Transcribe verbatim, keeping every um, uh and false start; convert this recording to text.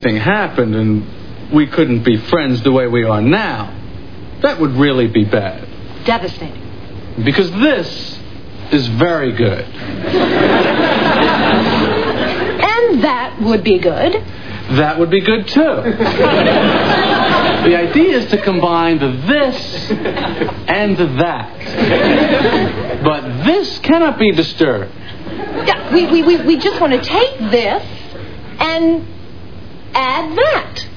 thing happened and we couldn't be friends the way we are now, that would really be bad. Devastating. Because this is very good. And that would be good. That would be good, too. The idea is to combine the this and the that. But this cannot be disturbed. Yeah, we, we, we, we just want to take this and add that.